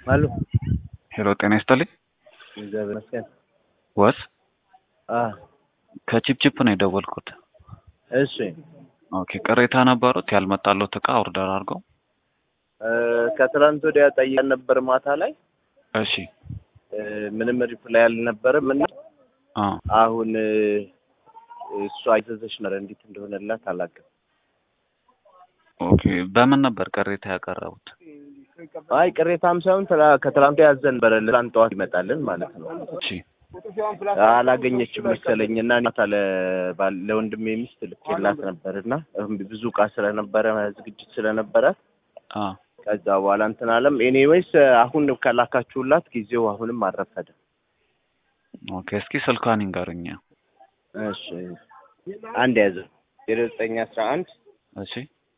አሉ ሄሎ ጤና ይስጥልኝ። እግዚአብሔር ይመስገን። ወስ አ ከቺፕቺፕ ነው የደወልኩት። እሺ ኦኬ ቅሬታ ነበሩት ያልመጣለት እቃ ኦርደር አድርገው? ከትላንት ወዲያ ጠይቀን ነበር ማታ ላይ። እሺ ምንም ሪፕላይ አልነበረም እና አሁን እሷ አይዘዘሽ ነው እንዴት እንደሆነላት አላውቅም። ኦኬ በምን ነበር ቅሬታ ያቀረቡት? አይ ቅሬታም ሳይሆን ከትላንት ያዘን በትላንት ጠዋት ይመጣልን ማለት ነው። እሺ አላገኘችም መሰለኝና ማታ ለወንድሜ ሚስት ልኬላት ነበርና ብዙ ዕቃ ስለነበረ ዝግጅት ስለነበረ ከዛ በኋላ እንትን አለም። ኤኒዌይስ አሁን ከላካችሁላት ጊዜው አሁንም አልረፈደም። ኦኬ እስኪ ስልኳን ይንገሩኝ። እሺ አንድ ያዘ 0911 እሺ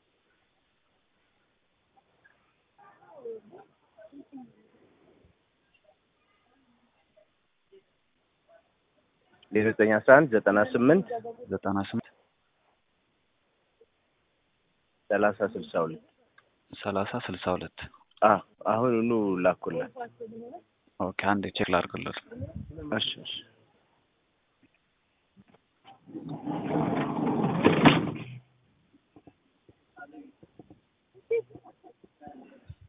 0911 98 3062 አሁን ላኩላት። ኦኬ አንዴ ቼክ ላድርግለት። እሺ